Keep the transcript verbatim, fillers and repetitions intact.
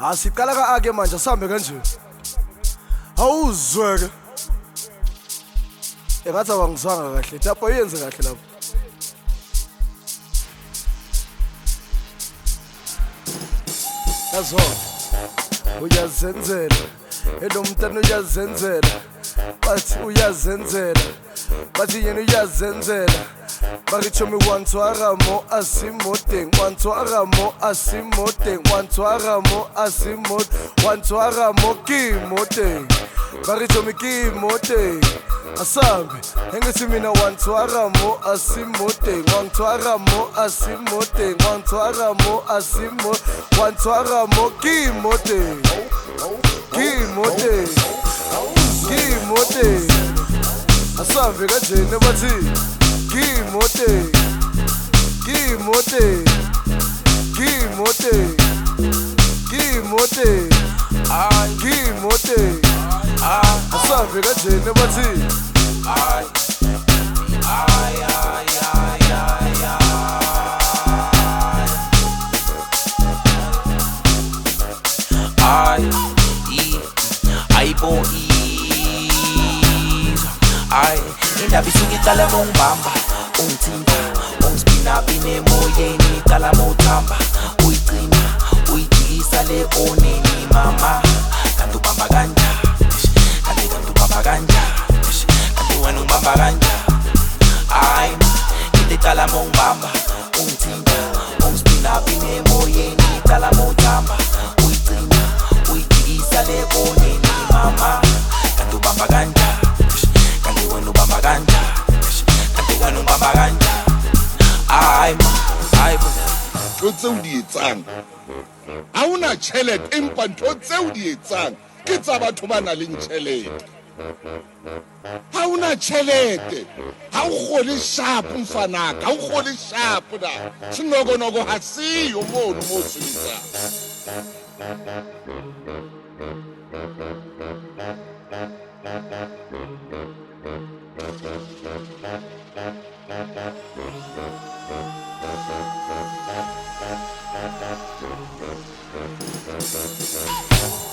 Asiqala ka ake manje sihambe kanje. Awuzweke. Engathi awangizwanga kahle. Lapho yenze kahle lapho. Yazo. Uyazenzela. Elo mntana uyazenzela. Bathi uyazenzela. Bathi yena uyazenzela. Barichomi wantwaramo asimoteng wantwaramo asimoteng wantwaramo asimot wantwaramo kimoteng Barichomi kimoteng asambe engithi mina wantwaramo asimoteng wantwaramo asimoteng wantwaramo asimo wantwaramo kimoteng kimoteng kimoteng asambe kanjena bathi Kimote, Kimote, Kimote, Kimote, ay, Kimote, ay, asambe kanjena bathi, ay, ay, ay, ay, ay, ay, i, ay, bo, i, ay, indaba isuke iqala mongibamba ungithinta ungispinaphi emoyeni iqala mawuthamba uyigcina uyijikisa le oneni mama kanti ubamba kanja kanti kanti ubamba kanja kanti wena ubamba kanja hayi into iqala mongibamba ungithinta ungispinaphi emoyeni iqala mawuthamba uyigcina uyijikisa le oneni mama kanti ubamba kanja kanti wena ubamba kanja kanti wena ubamba kanja ay ma ay bo tse o di etsang ha una tšhelete empa ntho tse o di etsang ke tsa batho ba na leng tšhelete ha una tšhelete ha o gole sharp mfanaka ha o gole sharp na sinogonoko ha siyo mono mo sebetsang Thank you.